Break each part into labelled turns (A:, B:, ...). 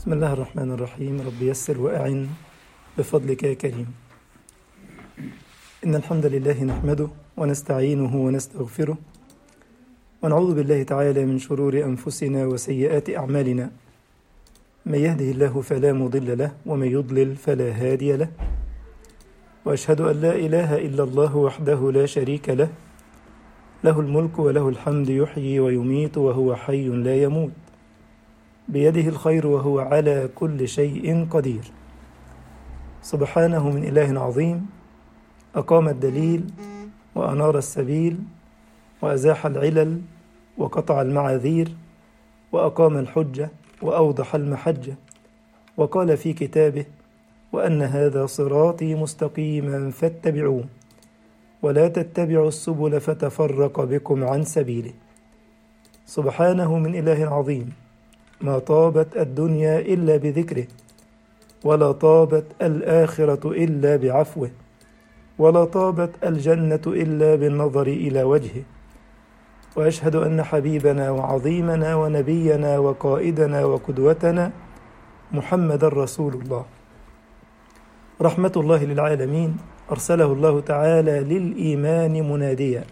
A: بسم الله الرحمن الرحيم. رب يسر وأعن بفضلك يا كريم. إن الحمد لله نحمده ونستعينه ونستغفره ونعوذ بالله تعالى من شرور أنفسنا وسيئات أعمالنا. من يهده الله فلا مضل له ومن يضلل فلا هادي له، وأشهد أن لا إله إلا الله وحده لا شريك له، له الملك وله الحمد، يحيي ويميت وهو حي لا يموت، بيده الخير وهو على كل شيء قدير. سبحانه من إله عظيم أقام الدليل وأنار السبيل وأزاح العلل وقطع المعاذير وأقام الحجة وأوضح المحجة، وقال في كتابه: وأن هذا صراطي مستقيما فاتبعوه ولا تتبعوا السبل فتفرق بكم عن سبيله. سبحانه من إله عظيم ما طابت الدنيا إلا بذكره، ولا طابت الآخرة إلا بعفوه، ولا طابت الجنة إلا بالنظر إلى وجهه. وأشهد أن حبيبنا وعظيمنا ونبينا وقائدنا وقدوتنا محمد رسول الله، رحمة الله للعالمين، أرسله الله تعالى للإيمان مناديا،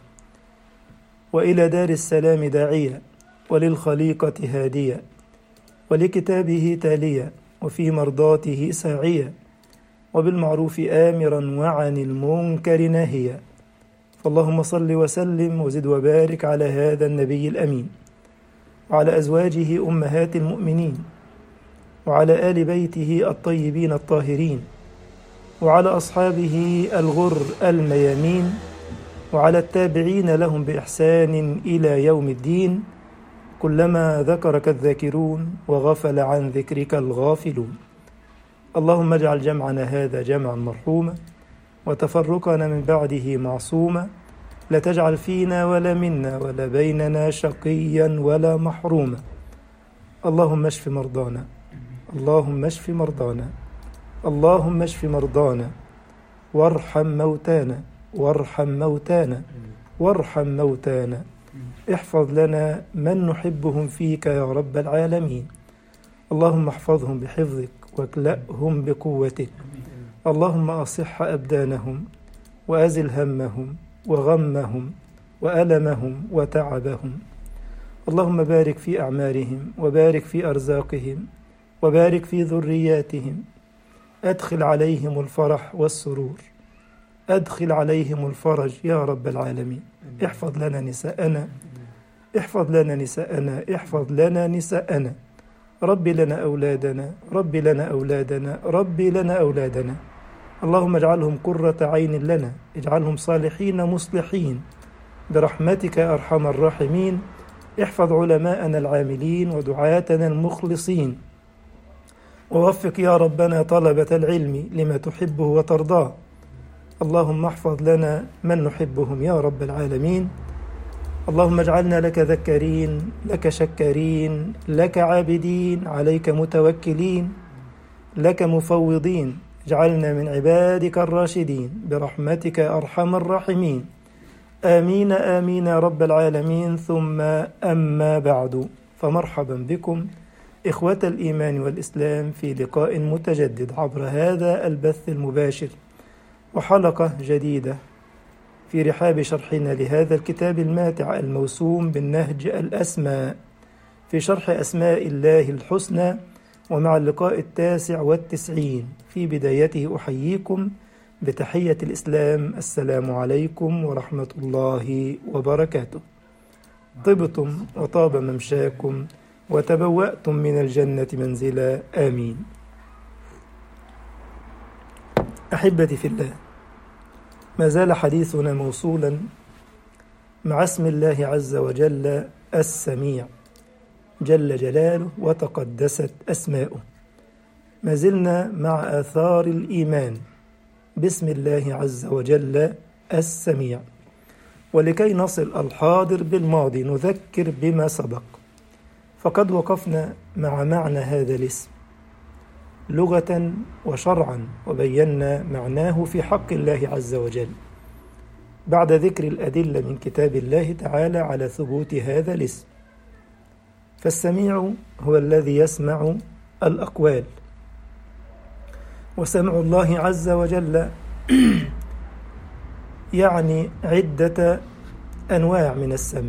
A: وإلى دار السلام داعيا، وللخليقة هاديا، ولكتابه تاليا، وفي مرضاته ساعيا، وبالمعروف آمرا وعن المنكر ناهيا. فاللهم صل وسلم وزد وبارك على هذا النبي الأمين، وعلى أزواجه أمهات المؤمنين، وعلى آل بيته الطيبين الطاهرين، وعلى أصحابه الغر الميامين، وعلى التابعين لهم بإحسان إلى يوم الدين، كلما ذكرك الذاكرون وغفل عن ذكرك الغافلون. اللهم اجعل جمعنا هذا جمعا مرحوما، وتفرقنا من بعده معصوما، لا تجعل فينا ولا منا ولا بيننا شقيا ولا محروما. اللهم اشف مرضانا، اللهم اشف مرضانا، اللهم اشف مرضانا، وارحم موتانا، وارحم موتانا، وارحم موتانا. احفظ لنا من نحبهم فيك يا رب العالمين. اللهم احفظهم بحفظك واكلأهم بقوتك. اللهم أصح أبدانهم وأزل همهم وغمهم وألمهم وتعبهم. اللهم بارك في أعمارهم وبارك في أرزاقهم وبارك في ذرياتهم. أدخل عليهم الفرح والسرور، أدخل عليهم الفرج يا رب العالمين. احفظ لنا نساءنا، احفظ لنا نساءنا، احفظ لنا نساءنا. ربي لنا أولادنا، ربي لنا أولادنا، ربي لنا أولادنا. اللهم اجعلهم قرة عين لنا، اجعلهم صالحين مصلحين برحمتك يا أرحم الراحمين. احفظ علماءنا العاملين ودعاتنا المخلصين، ووفق يا ربنا طلبة العلم لما تحبه وترضاه. اللهم احفظ لنا من نحبهم يا رب العالمين. اللهم اجعلنا لك ذكرين، لك شكرين، لك عابدين، عليك متوكلين، لك مفوضين. اجعلنا من عبادك الراشدين برحمتك يا أرحم الراحمين. آمين آمين يا رب العالمين. ثم أما بعد، فمرحبا بكم إخوة الإيمان والإسلام في لقاء متجدد عبر هذا البث المباشر، وحلقة جديدة في رحاب شرحنا لهذا الكتاب الماتع الموسوم بالنهج الأسماء في شرح أسماء الله الحسنى، ومع اللقاء 99. في بدايته أحييكم بتحية الإسلام: السلام عليكم ورحمة الله وبركاته. طبتم وطاب ممشاكم وتبوأتم من الجنة منزلا، آمين. أحبتي في الله، ما زال حديثنا موصولا مع اسم الله عز وجل السميع جل جلاله وتقدست أسماؤه. ما زلنا مع آثار الإيمان باسم الله عز وجل السميع، ولكي نصل الحاضر بالماضي نذكر بما سبق. فقد وقفنا مع معنى هذا الاسم لغة وشرعا، وبينا معناه في حق الله عز وجل بعد ذكر الأدلة من كتاب الله تعالى على ثبوت هذا الاسم. فالسميع هو الذي يسمع الأقوال. وسمع الله عز وجل يعني عدة أنواع من السمع.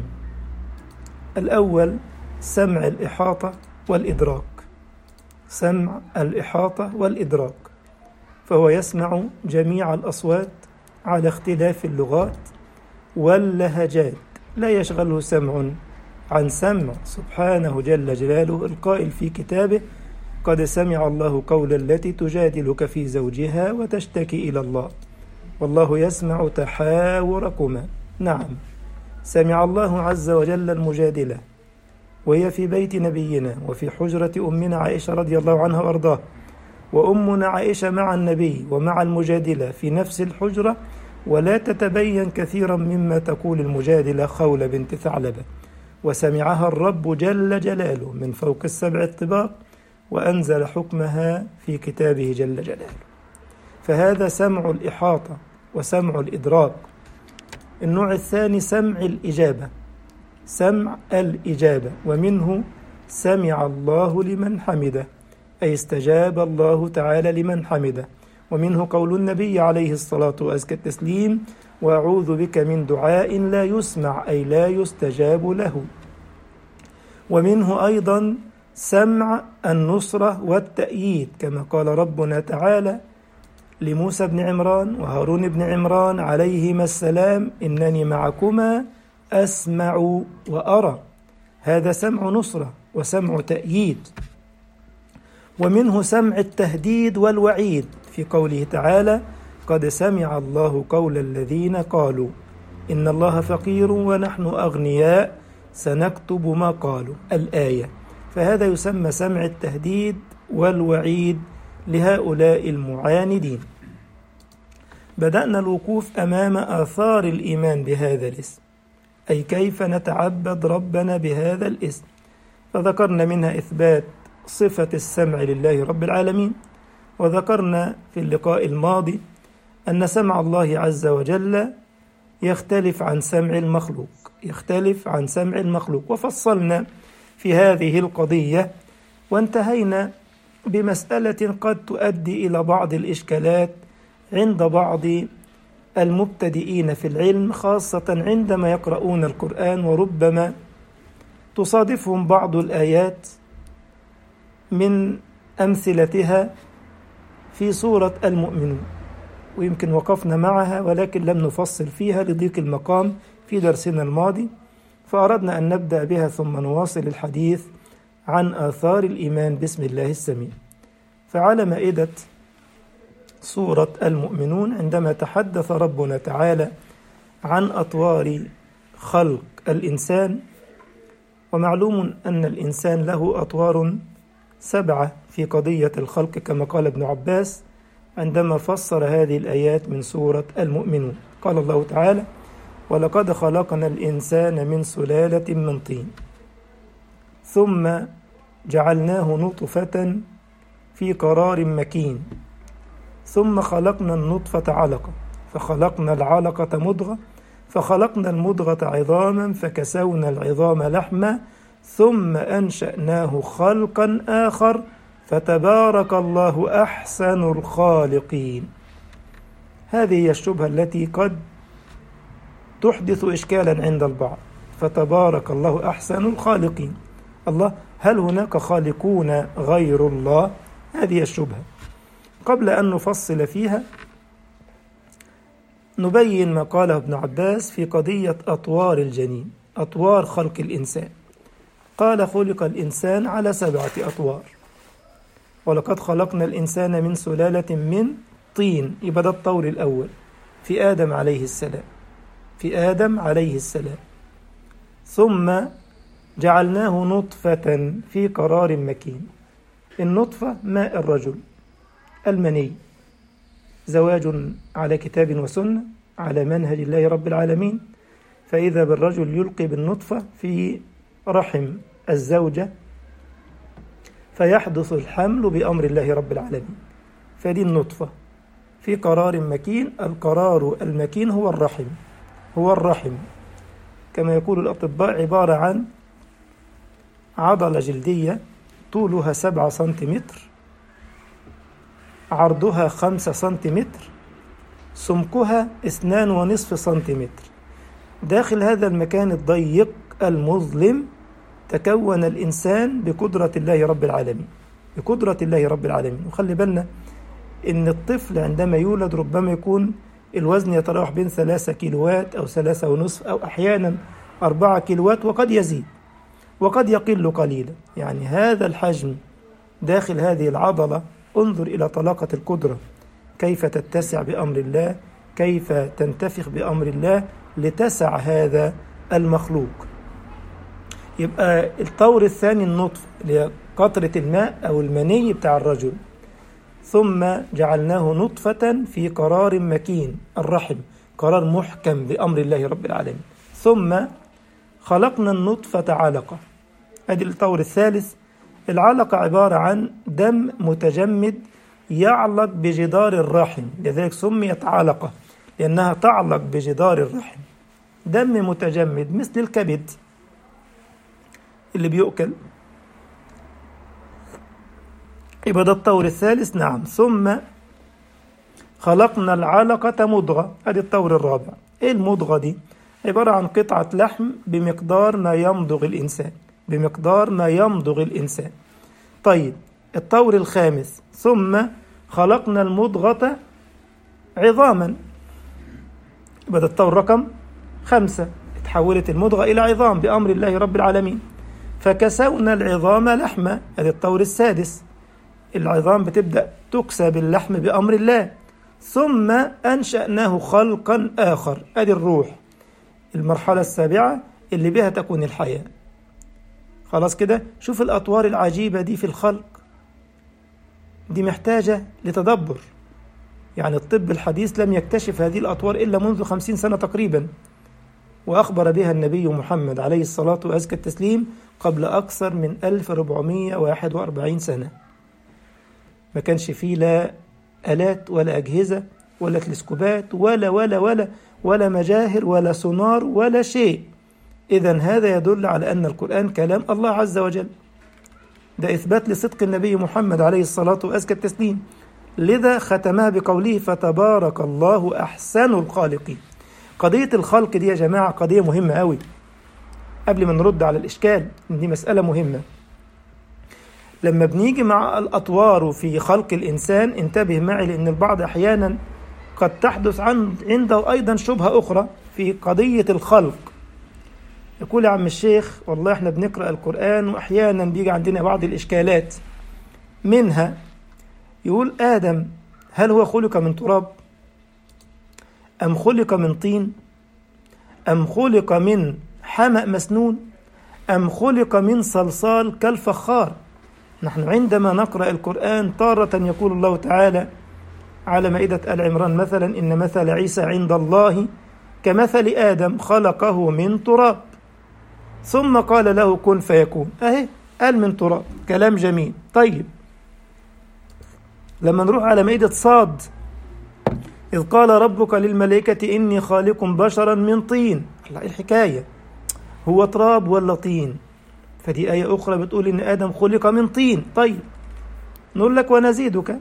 A: الأول سمع الإحاطة والإدراك، سمع الإحاطة والإدراك، فهو يسمع جميع الأصوات على اختلاف اللغات واللهجات، لا يشغله سمع عن سمع، سبحانه جل جلاله القائل في كتابه: قد سمع الله قول التي تجادلك في زوجها وتشتكي إلى الله والله يسمع تحاوركما. نعم، سمع الله عز وجل المجادلة وهي في بيت نبينا وفي حجرة أمنا عائشة رضي الله عنها وأرضاها، وأمنا عائشة مع النبي ومع المجادلة في نفس الحجرة، ولا تتبين كثيرا مما تقول المجادلة خولة بنت ثعلبة، وسمعها الرب جل جلاله من فوق السبع الطباق وأنزل حكمها في كتابه جل جلاله. فهذا سمع الإحاطة وسمع الإدراك. النوع الثاني سمع الإجابة، سمع الإجابة، ومنه سمع الله لمن حمده، أي استجاب الله تعالى لمن حمده. ومنه قول النبي عليه الصلاة وأزكى التسليم: وأعوذ بك من دعاء لا يسمع، أي لا يستجاب له. ومنه أيضا سمع النصرة والتأييد، كما قال ربنا تعالى لموسى بن عمران وهارون بن عمران عليهما السلام: إنني معكما أسمع وأرى. هذا سمع نصرة وسمع تأييد. ومنه سمع التهديد والوعيد في قوله تعالى: قد سمع الله قول الذين قالوا إن الله فقير ونحن أغنياء سنكتب ما قالوا، الآية. فهذا يسمى سمع التهديد والوعيد لهؤلاء المعاندين. بدأنا الوقوف أمام آثار الإيمان بهذا الاسم، أي كيف نتعبد ربنا بهذا الاسم. فذكرنا منها إثبات صفة السمع لله رب العالمين، وذكرنا في اللقاء الماضي أن سمع الله عز وجل يختلف عن سمع المخلوق، يختلف عن سمع المخلوق، وفصلنا في هذه القضية، وانتهينا بمسألة قد تؤدي إلى بعض الإشكالات عند بعض المبتدئين في العلم، خاصة عندما يقرؤون القرآن، وربما تصادفهم بعض الآيات من أمثلتها في سورة المؤمنون، ويمكن وقفنا معها ولكن لم نفصل فيها لضيق المقام في درسنا الماضي، فأردنا أن نبدأ بها ثم نواصل الحديث عن آثار الإيمان باسم الله السميع. فعلى مائدة سورة المؤمنون عندما تحدث ربنا تعالى عن أطوار خلق الإنسان، ومعلوم أن الإنسان له أطوار 7 في قضية الخلق كما قال ابن عباس عندما فسر هذه الآيات من سورة المؤمنون. قال الله تعالى: ولقد خلقنا الإنسان من سلالة من طين ثم جعلناه نطفة في قرار مكين ثم خلقنا النطفة علقة فخلقنا العلقة مضغة فخلقنا المضغة عظاما فكسونا العظام لحما ثم أنشأناه خلقا آخر فتبارك الله أحسن الخالقين. هذه هي الشبهة التي قد تحدث إشكالا عند البعض. فتبارك الله أحسن الخالقين، الله، هل هناك خالقون غير الله؟ هذه الشبهة. قبل أن نفصل فيها نبين ما قاله ابن عباس في قضية أطوار الجنين، أطوار خلق الإنسان. قال: خلق الإنسان على 7 أطوار، ولقد خلقنا الإنسان من سلالة من طين، يبقى ده الطور الأول في آدم عليه السلام، في آدم عليه السلام. ثم جعلناه نطفة في قرار مكين. النطفة ماء الرجل، المني، زواج على كتاب وسنة على منهج الله رب العالمين، فإذا بالرجل يلقي بالنطفة في رحم الزوجة فيحدث الحمل بأمر الله رب العالمين. فدي النطفة في قرار مكين. القرار المكين هو الرحم، هو الرحم كما يقول الأطباء، عبارة عن عضلة جلدية طولها 7 سنتيمتر، عرضها 5 سنتيمتر، سمكها 2.5 سنتيمتر. داخل هذا المكان الضيق المظلم تكون الإنسان بقدرة الله رب العالمين، بقدرة الله رب العالمين. وخلي بالنا إن الطفل عندما يولد ربما يكون الوزن يتراوح بين 3 كيلوات أو 3.5 أو أحيانا 4 كيلوات، وقد يزيد وقد يقل قليلا. يعني هذا الحجم داخل هذه العضلة، انظر إلى طلاقة القدرة، كيف تتسع بأمر الله، كيف تنتفخ بأمر الله لتسع هذا المخلوق. يبقى الطور الثاني النطف اللي هي قطرة الماء أو المني بتاع الرجل، ثم جعلناه نطفة في قرار مكين، الرحم قرار محكم بأمر الله رب العالمين، ثم خلقنا النطفة علقة. أدي الطور الثالث. العلقة عبارة عن دم متجمد يعلق بجدار الرحم، لذلك سميت علقة لأنها تعلق بجدار الرحم. دم متجمد مثل الكبد اللي بيؤكل. يبقى ده الطور الثالث. نعم. ثم خلقنا العلقة مضغة. ادي الطور الرابع. ايه المضغة دي؟ عبارة عن قطعة لحم بمقدار ما يمضغ الإنسان، بمقدار ما يمضغ الإنسان. طيب الطور الخامس. ثم خلقنا المضغة عظاما. يبقى ده الطور رقم 5. اتحولت المضغة إلى عظام بأمر الله رب العالمين، فكسونا العظام لحمة. ادي الطور السادس. العظام بتبدأ تكسى باللحم بأمر الله. ثم أنشأناه خلقا آخر. ادي الروح، المرحلة السابعة اللي بها تكون الحياة. خلاص كده. شوف الأطوار العجيبة دي في الخلق، دي محتاجة لتدبر. يعني الطب الحديث لم يكتشف هذه الأطوار إلا منذ 50 سنة تقريبا، وأخبر بها النبي محمد عليه الصلاة وأزكى التسليم قبل أكثر من 1441 سنة. ما كانش فيه لا آلات ولا أجهزة ولا تلسكوبات ولا مجاهر ولا سونار ولا شيء. إذن هذا يدل على أن القرآن كلام الله عز وجل. ده إثبات لصدق النبي محمد عليه الصلاة وأزكى التسليم. لذا ختمها بقوله فتبارك الله أحسن الخالقين. قضية الخلق دي يا جماعة قضية مهمة قوي. قبل ما نرد على الإشكال، دي مسألة مهمة. لما بنيجي مع الأطوار في خلق الإنسان انتبه معي، لأن البعض أحيانا قد تحدث عنده أيضا شبهة أخرى في قضية الخلق. يقول يا عم الشيخ والله احنا بنقرأ القرآن وأحيانا بيجي عندنا بعض الإشكالات، منها يقول آدم هل هو خلق من تراب أم خلق من طين أم خلق من حمأ مسنون أم خلق من صلصال كالفخار؟ نحن عندما نقرأ القرآن تارة يقول الله تعالى على مائدة آل عمران مثلا إن مثل عيسى عند الله كمثل آدم خلقه من تراب ثم قال له كن فيكون. أهي قال من تراب، كلام جميل. طيب لما نروح على مائدة صاد إذ قال ربك للملائكة إني خالق بشرا من طين، الحكاية هو تراب ولا طين؟ فدي آية أخرى بتقول إن آدم خلق من طين. طيب نقول لك ونزيدك،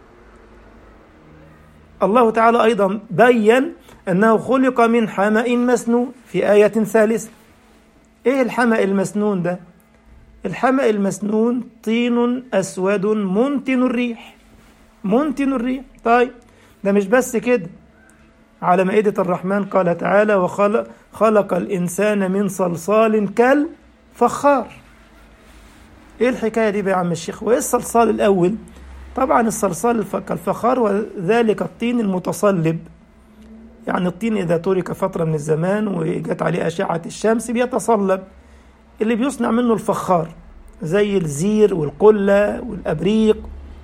A: الله تعالى أيضا بيّن أنه خلق من حمأ مسنون في آية ثالثة. إيه الحمأ المسنون ده؟ الحمأ المسنون طين أسود منتن الريح، منتن الريح. طيب ده مش بس كده، على مائدة الرحمن قال تعالى وخلق الإنسان من صلصال كالفخار. إيه الحكاية دي بقى يا عم الشيخ؟ وإيه الصلصال الأول؟ طبعا الصلصال كالفخار وذلك الطين المتصلب، يعني الطين إذا ترك فترة من الزمان وجت عليه أشعة الشمس بيتصلب، اللي بيصنع منه الفخار زي الزير والقلة والأبريق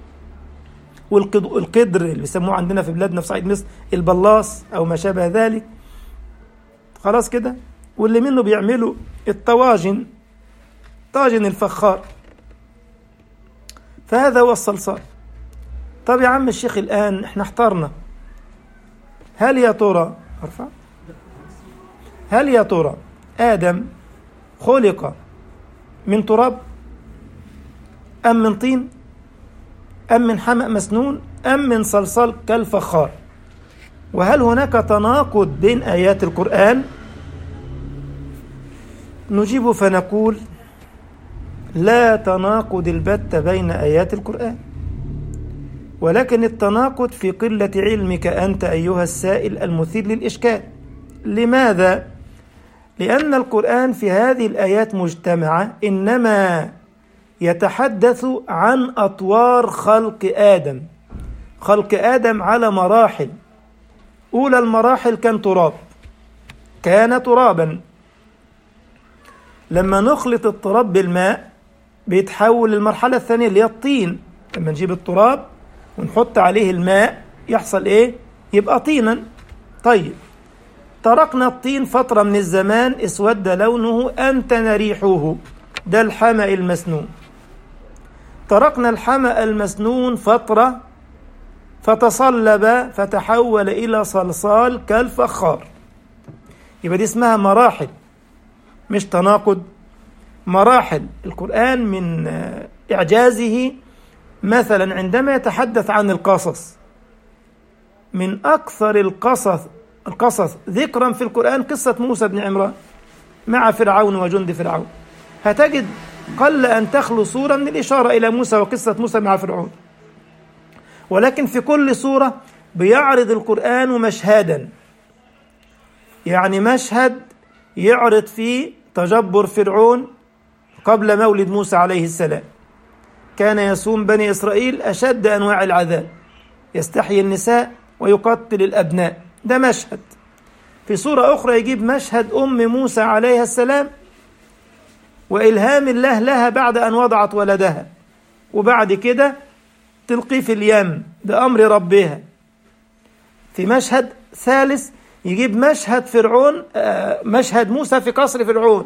A: والقدر اللي بيسموه عندنا في بلادنا في صعيد مصر البلاص أو ما شابه ذلك. خلاص كده. واللي منه بيعملوا الطواجن، طاجن الفخار، فهذا هو الصلصال. طب يا عم الشيخ الآن احنا احترنا، هل يا ترى آدم خلق من تراب أم من طين أم من حمأ مسنون أم من صلصال كالفخار؟ وهل هناك تناقض بين آيات القرآن؟ نجيب فنقول لا تناقض البتة بين آيات القرآن، ولكن التناقض في قلة علمك أنت أيها السائل المثير للإشكال. لماذا؟ لأن القرآن في هذه الآيات مجتمعة إنما يتحدث عن أطوار خلق آدم، خلق آدم على مراحل. أولى المراحل كان ترابا، لما نخلط التراب بالماء بيتحول للمرحلة الثانية اللي هي الطين. لما نجيب التراب ونحط عليه الماء يحصل إيه؟ يبقى طينا. طيب، تركنا الطين فترة من الزمان، اسود لونه أنتن ريحه، ده الحمأ المسنون. تركنا الحمأ المسنون فترة فتصلب فتحول إلى صلصال كالفخار. يبقى دي اسمها مراحل، مش تناقض، مراحل. القرآن من إعجازه مثلا عندما يتحدث عن القصص، من أكثر القصص ذكرا في القرآن قصة موسى بن عمران مع فرعون وجند فرعون. هتجد قل أن تخلو سورة من الإشارة إلى موسى وقصة موسى مع فرعون، ولكن في كل سورة بيعرض القرآن مشهدا، يعني مشهد يعرض فيه تجبر فرعون قبل مولد موسى عليه السلام. كان يسوم بني إسرائيل أشد أنواع العذاب، يستحيي النساء ويقتل الأبناء، ده مشهد. في سورة أخرى يجيب مشهد أم موسى عليه السلام وإلهام الله لها بعد أن وضعت ولدها، وبعد كده تلقيه في اليم بأمر ربها. في مشهد ثالث يجيب مشهد فرعون، مشهد موسى في قصر فرعون.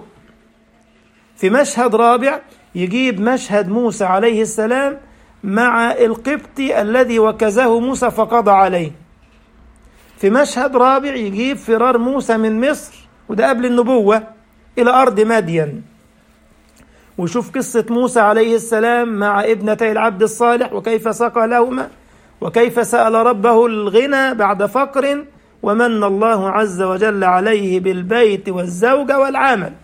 A: في مشهد رابع يجيب مشهد موسى عليه السلام مع القبطي الذي وكزه موسى فقضى عليه. في مشهد رابع يجيب فرار موسى من مصر، وده قبل النبوة، إلى أرض مدين. وشوف قصة موسى عليه السلام مع ابنتي العبد الصالح وكيف سقى لهما، وكيف سأل ربه الغنى بعد فقر، ومن الله عز وجل عليه بالبيت والزوجة والعمل.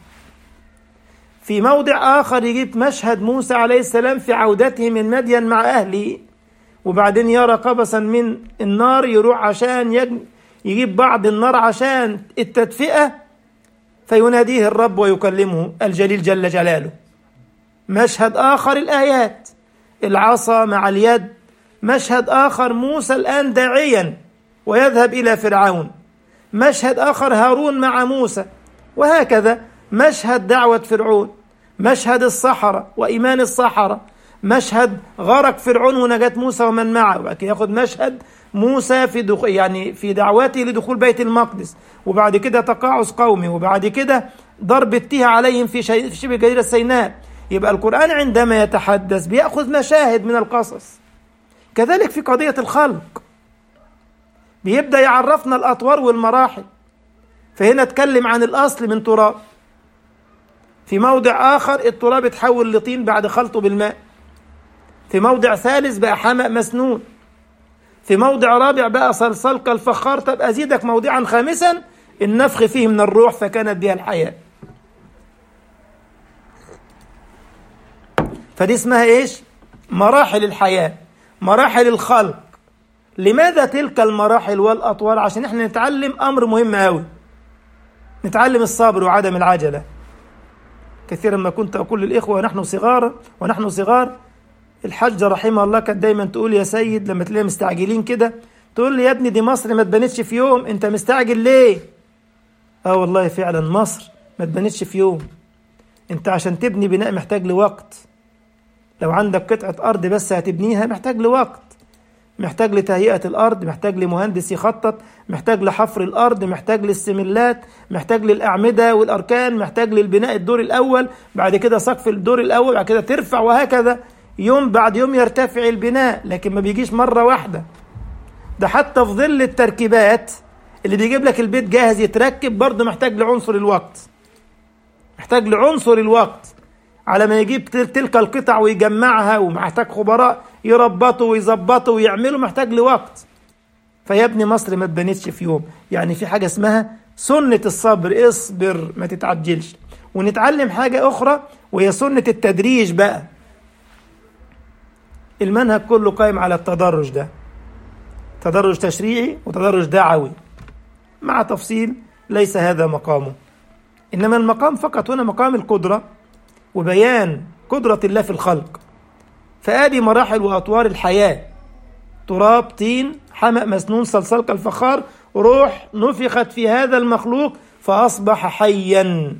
A: في موضع آخر يجيب مشهد موسى عليه السلام في عودته من مدين مع أهله، وبعدين يرى قبسا من النار يروح عشان يجيب بعض النار عشان التدفئة، فيناديه الرب ويكلمه الجليل جل جلاله. مشهد آخر الآيات، العصا مع اليد. مشهد آخر موسى الآن داعيا ويذهب إلى فرعون. مشهد آخر هارون مع موسى، وهكذا. مشهد دعوة فرعون، مشهد الصحراء وإيمان الصحراء، مشهد غرق فرعون ونجاة موسى ومن معه، وبعد كده ياخد مشهد موسى في دعوته لدخول بيت المقدس، وبعد كده تقاعس قومه، وبعد كده ضرب التيه عليهم في شبه جزيرة سيناء. يبقى القرآن عندما يتحدث بيأخذ مشاهد من القصص. كذلك في قضية الخلق بيبدأ يعرفنا الأطوار والمراحل. فهنا اتكلم عن الأصل من تراب، في موضع آخر التراب اتحول لطين بعد خلطه بالماء، في موضع ثالث بقى حمأ مسنون، في موضع رابع بقى صلصال كالفخار. طب أزيدك موضعا خامسا، النفخ فيه من الروح فكانت بها الحياة. فدي اسمها إيش؟ مراحل الحياة، مراحل الخلق. لماذا تلك المراحل والأطوار؟ عشان احنا نتعلم أمر مهم أوي، نتعلم الصبر وعدم العجلة. كثيرا ما كنت أقول للإخوة ونحن صغار، الحاجة رحمه الله كانت دايما تقول يا سيد لما تلاقيهم مستعجلين كده، تقول لي يا ابني دي مصر ما تبنتش في يوم، انت مستعجل ليه؟ والله فعلا مصر ما تبنتش في يوم. انت عشان تبني بناء محتاج لوقت. لو عندك قطعة أرض بس هتبنيها محتاج لوقت، محتاج لتهيئة الأرض، محتاج لمهندس يخطط، محتاج لحفر الأرض، محتاج للسملات، محتاج للأعمدة والأركان، محتاج للبناء الدور الأول، بعد كده سقف الدور الأول، بعد كده ترفع، وهكذا يوم بعد يوم يرتفع البناء. لكن ما بيجيش مرة واحدة. ده حتى في ظل التركيبات اللي بيجيب لك البيت جاهز يتركب برضه محتاج لعنصر الوقت، محتاج لعنصر الوقت على ما يجيب تلك القطع ويجمعها، ومحتاج خبراء يربطوا ويظبطوا ويعملوا، محتاج لوقت. فيا ابني مصر ما اتبنتش في يوم، يعني في حاجة اسمها سنة الصبر، اصبر ما تتعجلش. ونتعلم حاجة أخرى وهي سنة التدريج بقى. المنهج كله قائم على التدرج ده، تدرج تشريعي وتدرج دعوي، مع تفصيل ليس هذا مقامه. إنما المقام فقط هنا مقام القدرة وبيان قدرة الله في الخلق. فآدي مراحل وأطوار الحياة: تراب، طين، حمأ مسنون، صلصال كالفخار، روح نفخت في هذا المخلوق فأصبح حيا.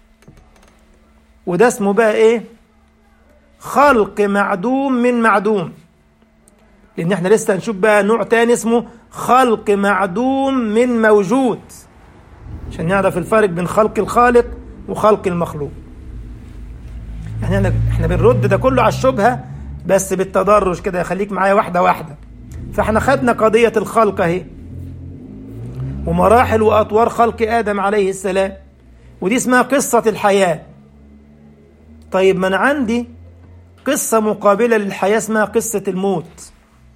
A: وده اسمه بقى إيه؟ خلق معدوم من معدوم. لأن احنا لسه هنشوف بقى نوع تاني اسمه خلق معدوم من موجود، عشان نعرف الفرق بين خلق الخالق وخلق المخلوق. يعني احنا بنرد ده كله على الشبهة بس بالتدرج كده، خليك معايا واحدة واحدة. فاحنا خدنا قضية الخلق اهي، ومراحل وأطوار خلق آدم عليه السلام، ودي اسمها قصة الحياة. طيب ما أنا عندي قصة مقابلة للحياة اسمها قصة الموت.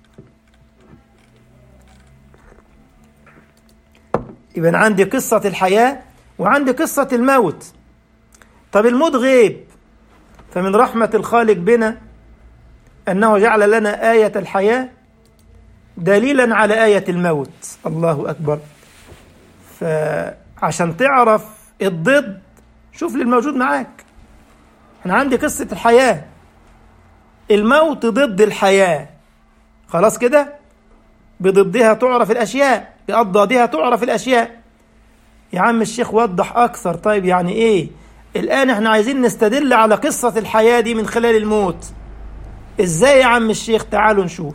A: يبقى أنا عندي قصة الحياة وعندي قصة الموت. طب الموت غيب، فمن رحمة الخالق بنا أنه جعل لنا آية الحياة دليلا على آية الموت. الله أكبر. فعشان تعرف الضد شوف للموجود معاك. أنا عندي قصة الحياة، الموت ضد الحياة، خلاص كده؟ بضدها تعرف الأشياء، بأضدادها تعرف الأشياء. يا عم الشيخ وضح أكثر. طيب يعني إيه؟ الآن احنا عايزين نستدل على قصة الحياة دي من خلال الموت. إزاي يا عم الشيخ؟ تعالوا نشوف.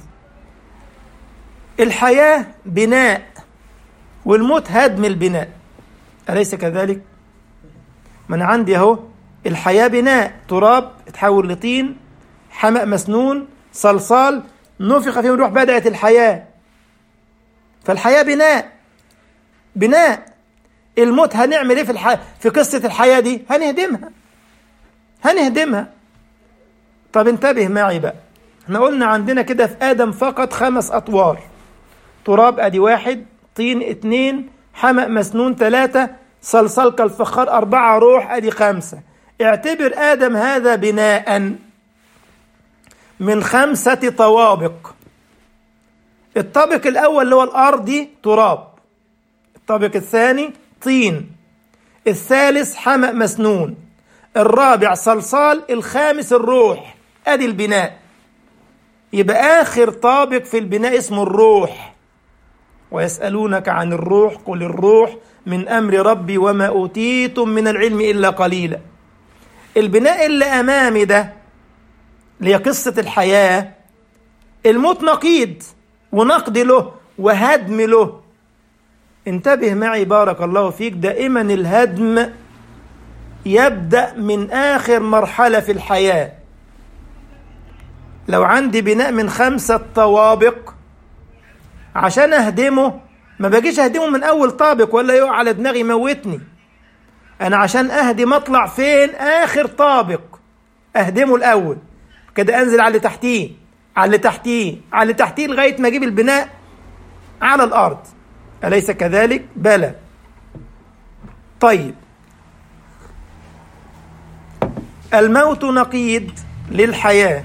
A: الحياة بناء والموت هدم البناء، أليس كذلك؟ ما أنا عندي أهو الحياة بناء، تراب اتحول لطين، حمأ مسنون، صلصال، نفخ فيه الروح، بدأت الحياة. فالحياة بناء. الموت هنعمل ايه في قصة الحياة دي؟ هنهدمها. طب انتبه معي بقى، احنا قلنا عندنا كده في آدم فقط 5 أطوار: تراب ادي 1، طين 2، حمأ مسنون 3، صلصال كالفخار 4، روح ادي 5. اعتبر آدم هذا بناء من 5 طوابق. الطابق الأول اللي هو الأرضي تراب، الطابق الثاني طين، الثالث حمأ مسنون، الرابع صلصال، الخامس الروح. ادي البناء. يبقى آخر طابق في البناء اسمه الروح. ويسألونك عن الروح قل الروح من أمر ربي وما أوتيتم من العلم إلا قليلا. البناء اللي أمامي ده اللي هي قصة الحياة، الموت نقيض ونقد له وهدم له. انتبه معي بارك الله فيك، دائما الهدم يبدأ من آخر مرحلة في الحياة. لو عندي بناء من 5 طوابق، عشان أهدمه ما باجيش أهدمه من أول طابق ولا يقع على دماغي يموتني. أنا عشان أهدم أطلع فين؟ آخر طابق أهدمه الأول، كده أنزل على اللي تحتيه على اللي تحتيه على اللي تحتيه لغاية ما أجيب البناء على الأرض. أليس كذلك؟ بلى. طيب الموت نقيض للحياة.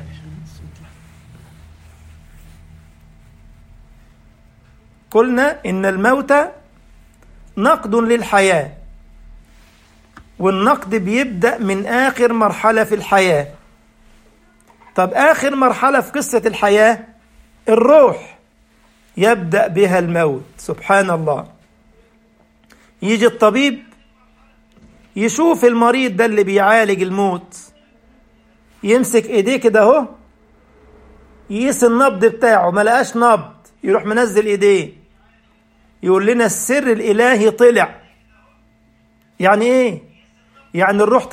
A: قلنا إن الموت نقد للحياة، والنقد بيبدأ من آخر مرحلة في الحياة. طب آخر مرحلة في قصة الحياة الروح، يبدأ بها الموت. سبحان الله. يجي الطبيب يشوف المريض ده اللي بيعالج الموت، يمسك ايديه كده اهو، يقيس النبض بتاعه، ما لقاش نبض، يروح منزل ايديه، يقول لنا السر الإلهي طلع. يعني ايه؟ يعني الروح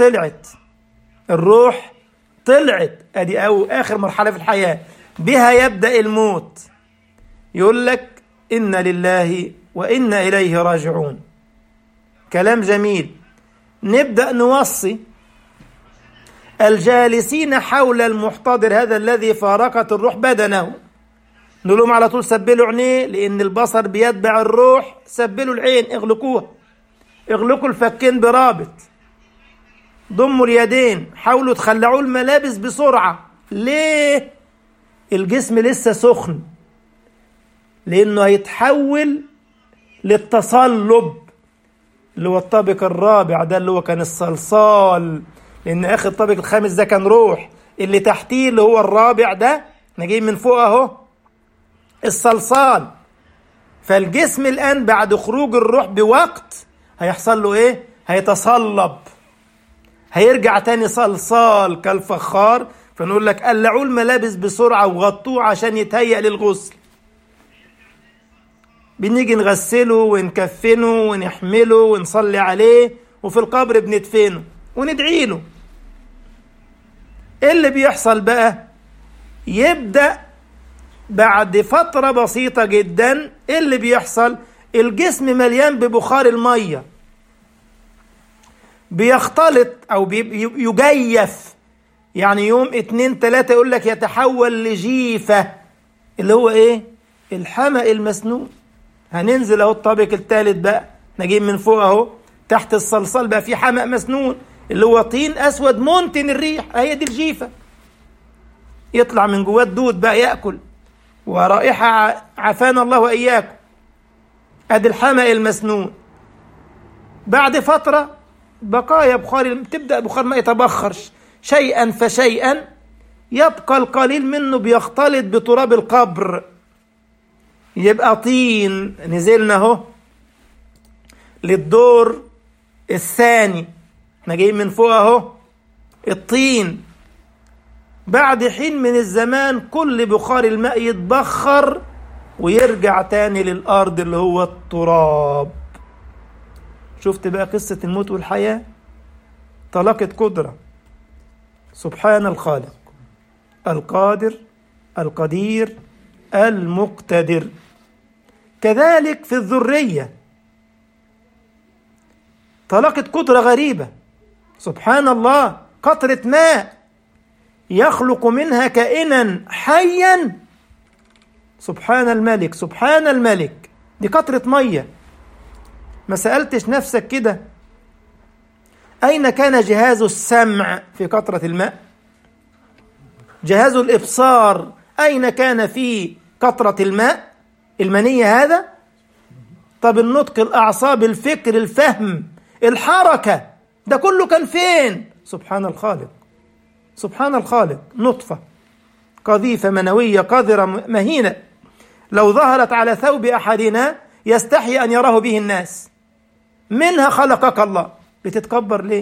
A: طلعت. ادي اخر مرحلة في الحياة، بها يبدأ الموت. يقول لك إنا لله وإنا إليه راجعون. كلام جميل. نبدأ نوصي الجالسين حول المحتضر هذا الذي فارقت الروح بدنه. نقول لهم على طول سبلوا عينيه، لأن البصر بيتبع الروح. سبلوا العين، اغلقوها، اغلقوا الفكين برابط، ضموا اليدين، حاولوا تخلعوا الملابس بسرعة. ليه؟ الجسم لسه سخن، لأنه هيتحول للتصلب اللي هو الطابق الرابع ده، اللي هو كان الصلصال، لأن آخر الطابق الخامس ده كان روح، اللي تحتيه اللي هو الرابع ده نجيب من فوق اهو الصلصال. فالجسم الآن بعد خروج الروح بوقت هيحصل له ايه؟ هيتصلب، هيرجع تاني صلصال كالفخار. فنقول لك قلعوا الملابس بسرعة وغطوه عشان يتهيأ للغسل. بنيجي نغسله ونكفنه ونحمله ونصلي عليه، وفي القبر بندفنه وندعي له. ايه اللي بيحصل بقى؟ يبدأ بعد فترة بسيطة جدا ايه اللي بيحصل؟ الجسم مليان ببخار المية، بيختلط او يجيف. يعني يوم 2 3 يقول لك يتحول لجيفة، اللي هو ايه؟ الحمأ المسنون. هننزل اهو الطابق الثالث بقى، نجيب من فوق اهو تحت الصلصال بقى في حمأ مسنون، اللي هو طين اسود منتن الريح. هي دي الجيفة. يطلع من جواه الدود بقى يأكل، ورائحة عافانا الله وإياكم. ادي الحمأ المسنون. بعد فترة بقايا بخار، تبدأ بخار ما يتبخر شيئا فشيئا، يبقى القليل منه بيختلط بتراب القبر، يبقى طين. نزلنا اهو للدور الثاني، احنا جايين من فوق اهو الطين. بعد حين من الزمان كل بخار الماء يتبخر ويرجع تاني للأرض اللي هو التراب. شفت بقى قصة الموت والحياة؟ طلاقة قدرة. سبحان الخالق القادر القدير المقتدر. كذلك في الذرية طلاقة قدرة غريبة. سبحان الله، قطرة ماء يخلق منها كائنا حيا. سبحان الملك، سبحان الملك. دي قطرة مية. ما سألتش نفسك كده أين كان جهاز السمع في قطرة الماء؟ جهاز الإبصار أين كان في قطرة الماء المنية هذا؟ طب النطق، الأعصاب، الفكر، الفهم، الحركة، ده كله كان فين؟ سبحان الخالق، سبحان الخالق. نطفة قذيفة منوية قذرة مهينة لو ظهرت على ثوب أحدنا يستحي أن يراه به الناس. منها خلقك الله، بتتكبر ليه؟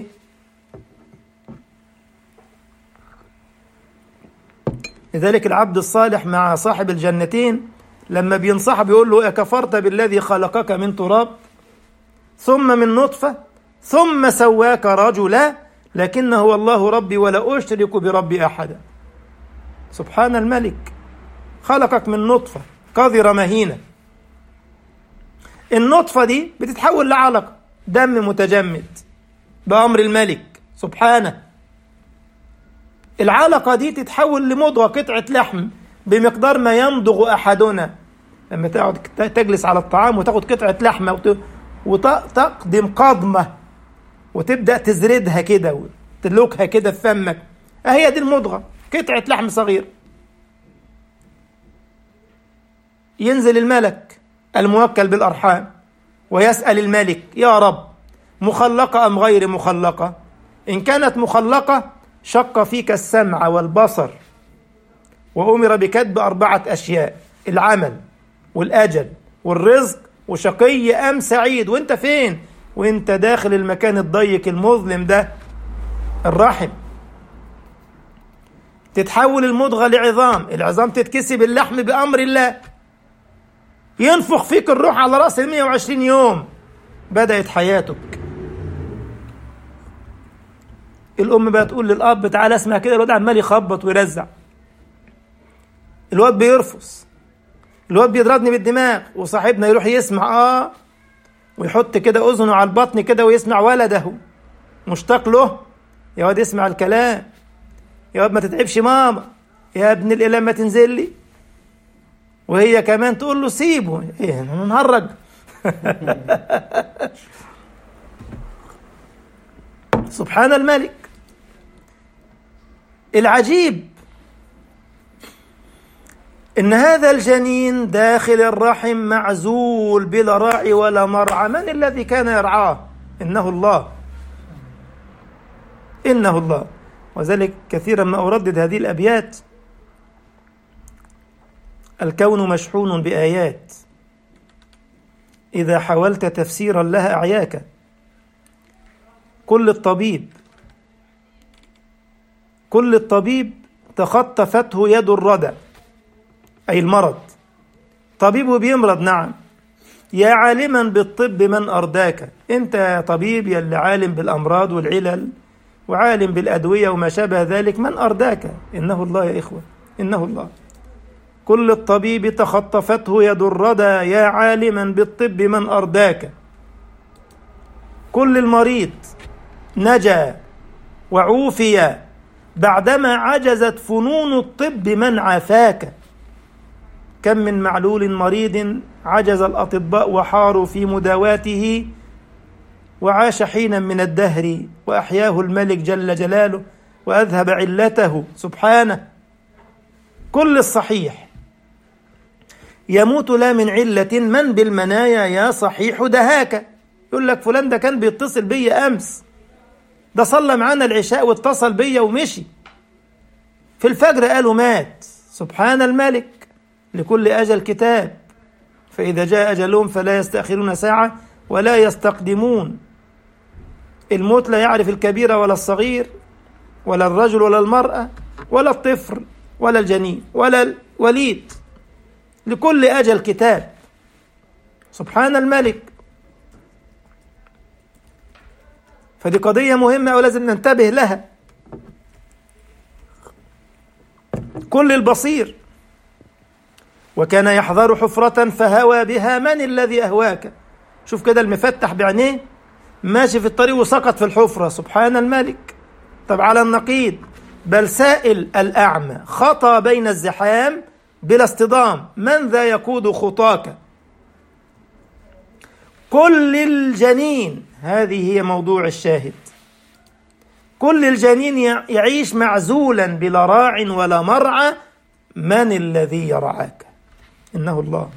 A: لذلك العبد الصالح مع صاحب الجنتين لما بينصح بيقول له أكفرت بالذي خلقك من تراب ثم من نطفة ثم سواك رجلا لكنه هو الله ربي ولا أشرك بربي أحدا. سبحان الملك. خلقك من نطفة قذرة مهينة. النطفة دي بتتحول لعلقة، دم متجمد بأمر الملك سبحانه. العلقة دي تتحول لمضغة، قطعة لحم بمقدار ما يمضغ أحدنا. لما تقعد تجلس على الطعام وتاخد قطعة لحمة وتقدم قضمة وتبدأ تزردها كده وتلوكها كده في فمك، هي دي المضغة، قطعة لحم صغير. ينزل الملك الموكل بالأرحام ويسأل الملك يا رب مخلقة أم غير مخلقة؟ إن كانت مخلقة شق فيك السمع والبصر وأمر بكتب 4 أشياء: العمل والأجل والرزق وشقي أم سعيد. وانت فين؟ وانت داخل المكان الضيق المظلم ده، الرحم. تتحول المضغة لعظام، العظام تتكسب اللحم بأمر الله. ينفخ فيك الروح على رأس 120 يوم، بدأت حياتك. الأم بقى تقول للأب تعالى اسمع كده، الواد عمال يخبط ويرزع، الواد بيرفص، الواد بيضربني بالدماغ، وصاحبنا يروح يسمع ويحط كده أذنه على البطن كده ويسمع ولده مشتاق له. يا واد اسمع الكلام، يا واد ما تتعبش ماما، يا ابن الإله ما تنزل لي، وهي كمان تقول له سيبه، ايه نهرج. سبحان الملك. العجيب إن هذا الجنين داخل الرحم معزول بلا راعي ولا مرعى، من الذي كان يرعاه؟ إنه الله، إنه الله. وذلك كثيرا ما أردد هذه الأبيات: الكون مشحون بآيات إذا حاولت تفسيرا لها أعياك. كل الطبيب تخطفته يد الردى، أي المرض. طبيبه بيمرض، نعم. يا عالما بالطب من أرداك، أنت يا طبيب يا اللي عالم بالأمراض والعلل وعالم بالأدوية وما شابه ذلك، من أرداك؟ إنه الله يا إخوة، إنه الله. كل الطبيب تخطفته يد الردى، يا عالما بالطب من أرداك. كل المريض نجا وعوفي بعدما عجزت فنون الطب من عافاك. كم من معلول مريض عجز الأطباء وحاروا في مداواته، وعاش حينا من الدهر وأحياه الملك جل جلاله وأذهب علته سبحانه. كل الصحيح يموت لا من علة، من بالمنايا يا صحيح دهاك. يقول لك فلان ده كان بيتصل بي أمس، ده صلى معانا العشاء واتصل بي ومشي، في الفجر قالوا مات. سبحان الملك. لكل أجل كتاب، فإذا جاء أجلهم فلا يستأخرون ساعة ولا يستقدمون. الموت لا يعرف الكبير ولا الصغير ولا الرجل ولا المرأة ولا الطفل ولا الجنين ولا الوليد، لكل أجل كتاب. سبحان الملك. فدي قضية مهمة ولازم ننتبه لها. كل البصير وكان يحذر حفرة فهوى بها، من الذي أهواك؟ شوف كده المفتح بعينيه ماشي في الطريق وسقط في الحفرة. سبحان الملك. طب على النقيض، بل سائل الأعمى خطى بين الزحام بلا اصطدام، من ذا يقود خطاك؟ كل الجنين، هذه هي موضوع الشاهد، كل الجنين يعيش معزولا بلا راع ولا مرعى، من الذي يرعاك؟ إنه الله.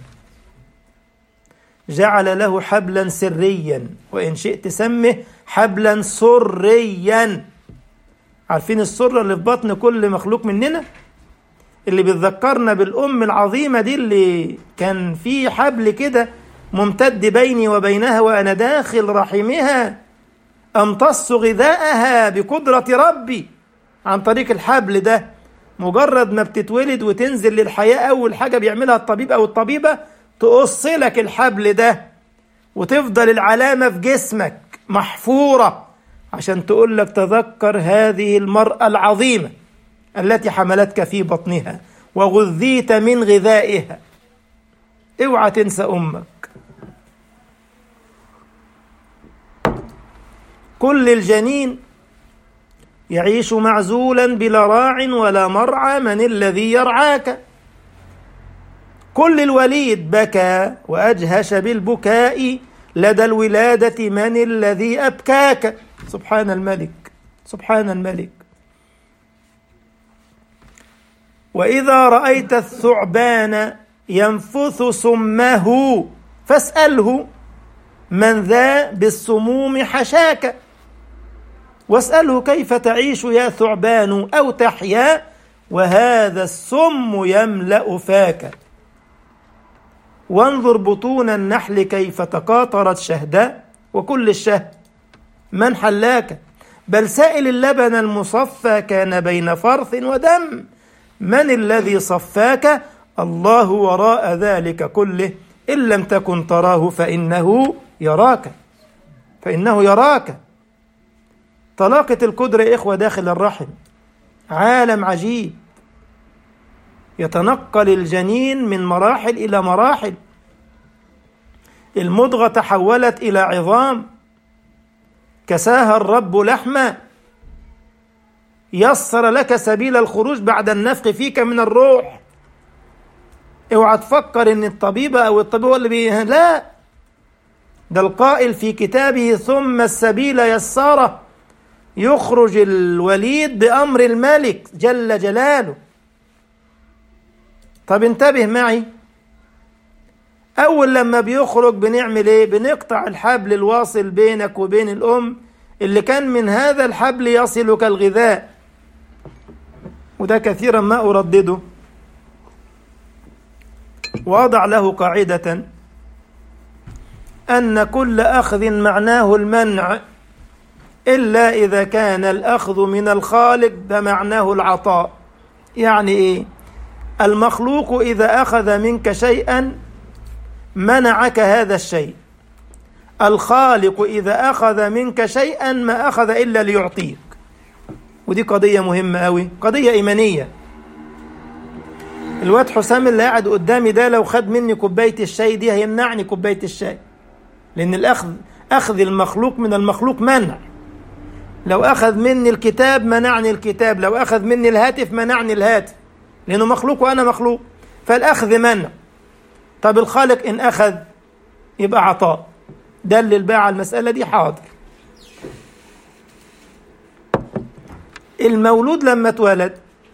A: جعل له حبلا سريا، وإن شئت سمه حبلا سريا. عارفين السرة اللي في بطن كل مخلوق مننا، اللي بتذكرنا بالأم العظيمة دي، اللي كان في حبل كده ممتد بيني وبينها وأنا داخل رحمها، أمتص غذاءها بقدرة ربي عن طريق الحبل ده. مجرد ما بتتولد وتنزل للحياة، أول حاجة بيعملها الطبيب أو الطبيبة تقص لك الحبل ده، وتفضل العلامة في جسمك محفورة عشان تقول لك تذكر هذه المرأة العظيمة التي حملتك في بطنها وغذيت من غذائها. اوعى تنسى أمك. كل الجنين يعيش معزولا بلا راع ولا مرعى، من الذي يرعاك؟ كل الوليد بكى وأجهش بالبكاء لدى الولادة، من الذي أبكاك؟ سبحان الملك، سبحان الملك. وإذا رأيت الثعبان ينفث سمه فاسأله، من ذا بالسموم حشاك؟ واسأله كيف تعيش يا ثعبان أو تحيا وهذا السم يملأ فاك؟ وانظر بطون النحل كيف تقاطرت شهدا، وكل الشهد من حلاك؟ بل سائل اللبن المصفى كان بين فرث ودم، من الذي صفاك؟ الله وراء ذلك كله، إن لم تكن تراه فإنه يراك، فإنه يراك. طلاقة القدرة يا إخوة داخل الرحم عالم عجيب، يتنقل الجنين من مراحل إلى مراحل. المضغة تحولت إلى عظام، كساها الرب لحما، يسر لك سبيل الخروج بعد النفخ فيك من الروح. اوعى تفكر ان الطبيب او الطبيب هو اللي لا، ده القائل في كتابه ثم السبيل يسره، يخرج الوليد بأمر الملك جل جلاله. طب انتبه معي، أول لما بيخرج بنعمل ايه؟ بنقطع الحبل الواصل بينك وبين الأم اللي كان من هذا الحبل يصلك الغذاء. وده كثيرا ما أردده وأضع له قاعدة أن كل أخذ معناه المنع إلا إذا كان الأخذ من الخالق بمعناه العطاء. يعني إيه؟ المخلوق إذا أخذ منك شيئا منعك هذا الشيء، الخالق إذا أخذ منك شيئا ما أخذ إلا ليعطيك. ودي قضية مهمة أوي، قضية إيمانية. الواد حسام اللي قاعد قدامي ده لو خد مني كوباية الشاي دي هيمنعني كوباية الشاي، لأن أخذ المخلوق من المخلوق منع. لو أخذ مني الكتاب منعني الكتاب، لو أخذ مني الهاتف منعني الهاتف، لأنه مخلوق وأنا مخلوق، فالأخذ منع. طب الخالق إن أخذ يبقى عطاء. دلل بقى على المسألة دي. حاضر. المولود لما اتولد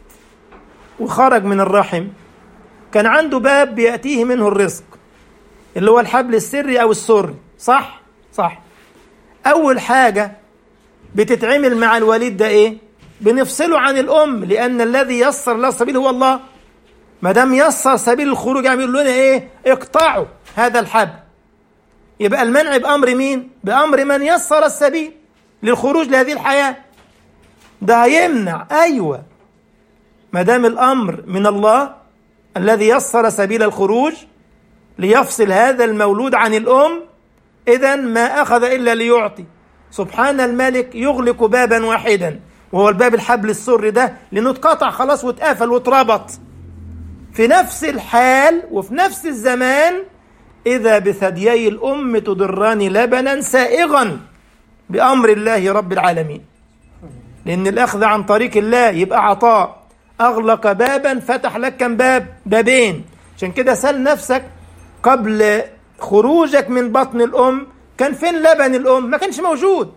A: وخرج من الرحم كان عنده باب بيأتيه منه الرزق اللي هو الحبل السري أو السري، صح؟ صح. أول حاجة بتتعمل مع الوليد ده إيه؟ بنفصله عن الأم، لأن الذي يسر له السبيل هو الله. ما دام يسر سبيل الخروج يعمل لنا إيه؟ اقطعوا هذا الحبل. يبقى المنع بأمر مين؟ بأمر من يسر السبيل للخروج لهذه الحياة. ده هيمنع، أيوة، ما دام الأمر من الله الذي يسر سبيل الخروج ليفصل هذا المولود عن الأم، إذن ما أخذ إلا ليعطي. سبحان الملك يغلق بابا واحدا وهو الباب الحبل السري ده، لأنه اتقطع خلاص واتقفل واتربط. في نفس الحال وفي نفس الزمان إذا بثديي الأم تدران لبنا سائغا بأمر الله رب العالمين، لأن الأخذ عن طريق الله يبقى عطاء. أغلق بابا فتح لك كم باب؟ بابين. عشان كده سأل نفسك قبل خروجك من بطن الأم كان فين لبن الأم؟ ما كانش موجود،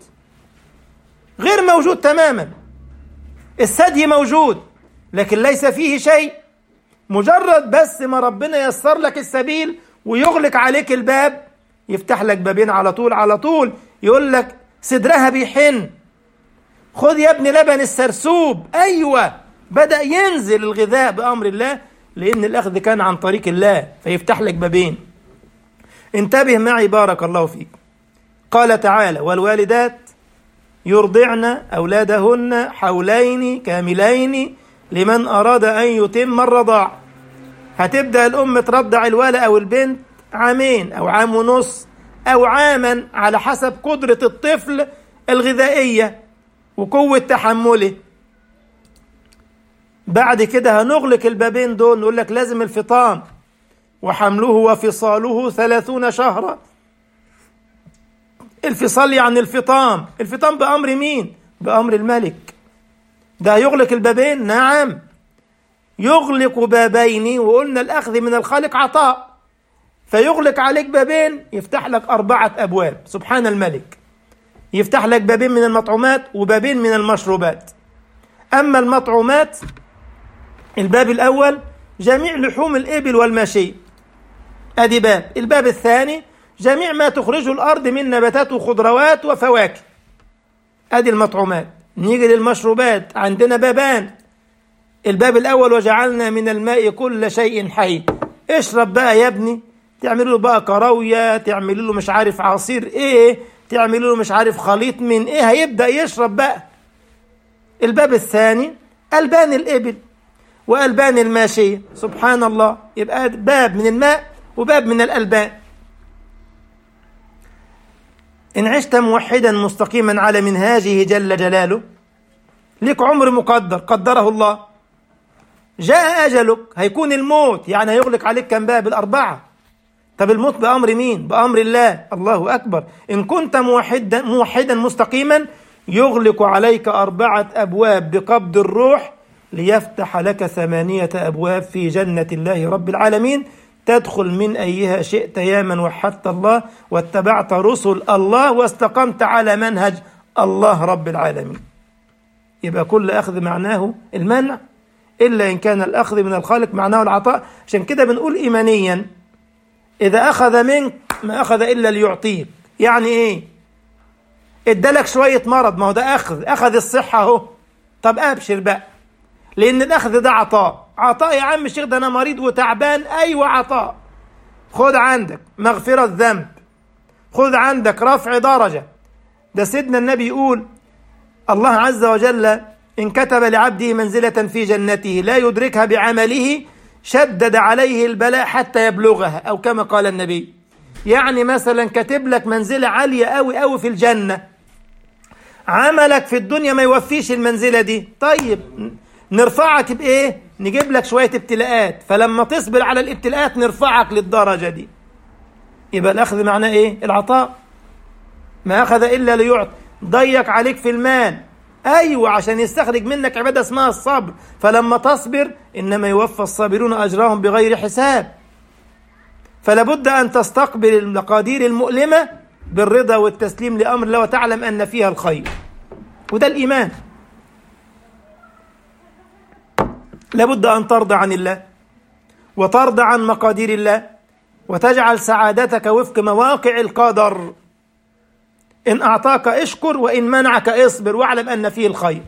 A: غير موجود تماما. الثدي موجود لكن ليس فيه شيء. مجرد بس ما ربنا يسر لك السبيل ويغلق عليك الباب يفتح لك بابين على طول. على طول يقول لك صدرها بيحن، خذ يا ابن لبن السرسوب. أيوة، بدأ ينزل الغذاء بأمر الله، لأن الأخذ كان عن طريق الله، فيفتح لك بابين. انتبه معي بارك الله فيك. قال تعالى: والوالدات يرضعن أولادهن حولين كاملين لمن أراد أن يتم الرضاع. هتبدأ الأم ترضع الولد أو البنت عامين أو عام ونص أو عاما على حسب قدرة الطفل الغذائية وقوة تحمله. بعد كده هنغلق البابين دول، نقول لك لازم الفطام، وحمله وفصاله 30 شهرا. الفصال يعني الفطام. الفطام بأمر مين؟ بأمر الملك. ده يغلق البابين؟ نعم، يغلق بابين، وقلنا الأخذ من الخالق عطاء، فيغلق عليك بابين يفتح لك 4 أبواب. سبحان الملك. يفتح لك بابين من المطعومات وبابين من المشروبات. أما المطعومات الباب الأول جميع لحوم الإبل والماشية، أدي باب. الباب الثاني جميع ما تخرجه الأرض من نباتات وخضروات وفواكه، أدي المطعومات. نيجي للمشروبات، عندنا بابان. الباب الأول وجعلنا من الماء كل شيء حي. اشرب بقى يا ابني، تعملوا له بقى كراوية، تعملوا له مش عارف عصير ايه، تعملوا له مش عارف خليط من ايه، هيبدأ يشرب بقى. الباب الثاني ألبان الإبل وألبان الماشية. سبحان الله، يبقى باب من الماء وباب من الألبان. إن عشت موحدا مستقيما على منهاجه جل جلاله لك عمر مقدر قدره الله. جاء أجلك، هيكون الموت، يعني هيغلق عليك كم باب؟ 4. طب الموت بأمر مين؟ بأمر الله. الله أكبر. إن كنت موحدا مستقيما يغلق عليك 4 أبواب بقبض الروح ليفتح لك 8 أبواب في جنة الله رب العالمين، تدخل من أيها شئت يا من وحدت الله واتبعت رسل الله واستقمت على منهج الله رب العالمين. يبقى كل أخذ معناه المنع، إلا إن كان الأخذ من الخالق معناه العطاء. عشان كده بنقول إيمانيا إذا أخذ منك ما أخذ إلا ليعطيك. يعني إيه؟ إدالك شوية مرض، ما هو ده أخذ الصحة أهو، طب أبشر بقى، لأن الأخذ ده عطاء يا عم الشيخ، ده أنا مريض وتعبان، أيوة عطاء. خد عندك مغفرة ذنب، خد عندك رفع درجة. ده سيدنا النبي يقول الله عز وجل إن كتب لعبده منزلة في جنته لا يدركها بعمله شدد عليه البلاء حتى يبلغها، أو كما قال النبي. يعني مثلا كاتب لك منزلة عالية أوي أوي في الجنة، عملك في الدنيا ما يوفيش المنزلة دي، طيب نرفعك بإيه؟ نجيب لك شوية ابتلاءات، فلما تصبر على الابتلاءات نرفعك للدرجة دي. يبقى الأخذ معناه إيه؟ العطاء. ما أخذ إلا ليعطي. ضيق عليك في المال، أيوة عشان يستخرج منك عبادة اسمها الصبر، فلما تصبر إنما يوفى الصابرون أجرهم بغير حساب. فلابد أن تستقبل المقادير المؤلمة بالرضا والتسليم لأمر الله وتعلم أن فيها الخير، وده الإيمان. لابد أن ترضى عن الله وترضى عن مقادير الله وتجعل سعادتك وفق مواقع القدر. إن أعطاك اشكر وإن منعك اصبر واعلم أن فيه الخير.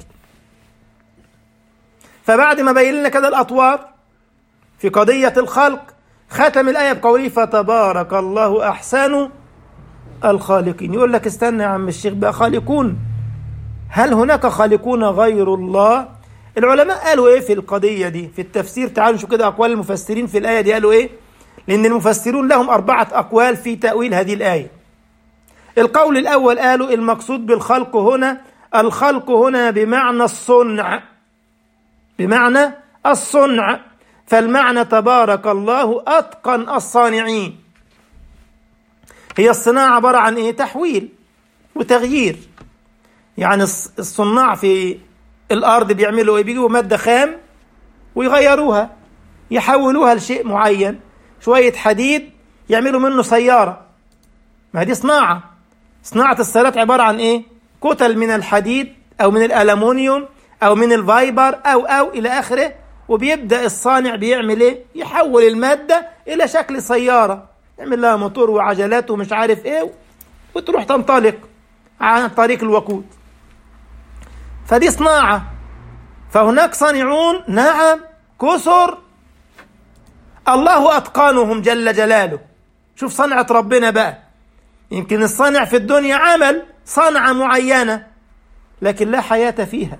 A: فبعد ما بين لنا كده الأطوار في قضية الخلق، ختم الآية بقوله فتبارك الله أحسن الخالقين. يقول لك استنى يا عم الشيخ بقى، خالقون، هل هناك خالقون غير الله؟ العلماء قالوا ايه في القضية دي في التفسير؟ تعالوا نشوف كده أقوال المفسرين في الآية دي قالوا ايه، لأن المفسرون لهم 4 أقوال في تأويل هذه الآية. القول الأول قالوا المقصود بالخلق هنا الخلق هنا بمعنى الصنع، بمعنى الصنع، فالمعنى تبارك الله أتقن الصانعين. هي الصناعة عبارة عن ايه؟ تحويل وتغيير. يعني الصناع في الأرض بيعملوا ايه؟ بيجيبوا مادة خام ويغيروها، يحولوها لشيء معين، شوية حديد يعملوا منه سيارة. ما دي صناعة. صناعة السيارات عبارة عن ايه؟ كتل من الحديد أو من الألمونيوم أو من الفايبر أو إلى آخره، وبيبدأ الصانع بيعمل ايه؟ يحول المادة إلى شكل سيارة، يعمل لها موتور وعجلات ومش عارف ايه، وتروح تنطلق عن طريق الوقود. فدي صناعة. فهناك صانعون نعم كثر، الله أتقانهم جل جلاله. شوف صنعة ربنا بقى. يمكن الصنع في الدنيا عمل صنعة معينة لكن لا حياة فيها،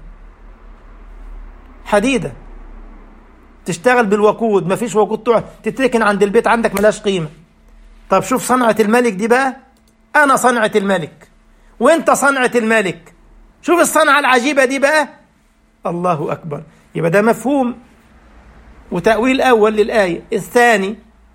A: حديدة تشتغل بالوقود، ما فيش وقود تتركن عند البيت عندك ملاش قيمة. طب شوف صنعة الملك دي بقى، أنا صنعة الملك وإنت صنعة الملك، شوف الصنعة العجيبة دي بقى، الله أكبر. يبقى ده مفهوم وتأويل أول للآية. الثاني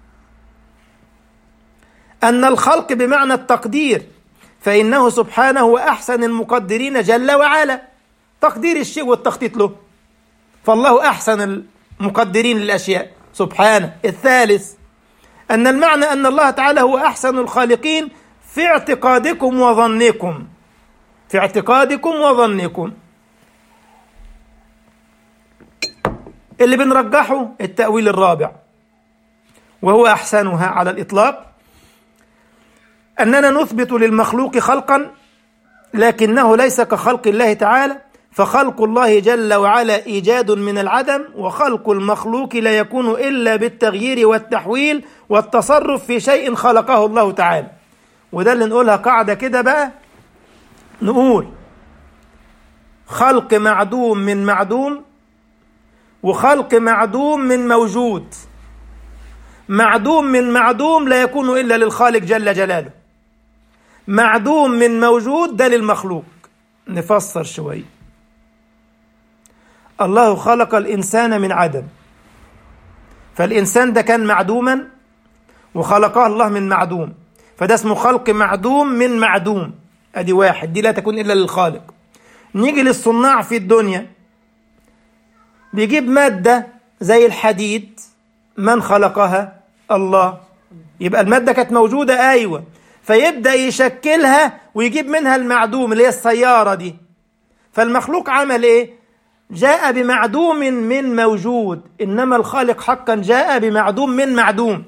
A: أن الخلق بمعنى التقدير، فإنه سبحانه وأحسن المقدرين جل وعلا، تقدير الشيء والتخطيط له، فالله أحسن المقدرين للأشياء سبحانه. الثالث أن المعنى أن الله تعالى هو أحسن الخالقين في اعتقادكم وظنكم، في اعتقادكم وظنكم. اللي بنرجحه التأويل الرابع وهو أحسنها على الإطلاق، أننا نثبت للمخلوق خلقا لكنه ليس كخلق الله تعالى، فخلق الله جل وعلا إيجاد من العدم، وخلق المخلوق لا يكون إلا بالتغيير والتحويل والتصرف في شيء خلقه الله تعالى. وده اللي نقولها قاعدة كده بقى، نقول خلق معدوم من معدوم، وخلق معدوم من موجود. معدوم من معدوم لا يكون إلا للخالق جل جلاله، معدوم من موجود ده للمخلوق. نفسر شوي. الله خلق الإنسان من عدم، فالإنسان ده كان معدوما وخلقه الله من معدوم، فده اسمه خلق معدوم من معدوم. أدي واحد، دي لا تكون إلا للخالق. نيجي للصناع في الدنيا، بيجيب مادة زي الحديد، من خلقها؟ الله. يبقى المادة كانت موجودة، أيوة، فيبدأ يشكلها ويجيب منها المعدوم اللي هي السيارة دي. فالمخلوق عمل إيه؟ جاء بمعدوم من موجود، إنما الخالق حقا جاء بمعدوم من معدوم،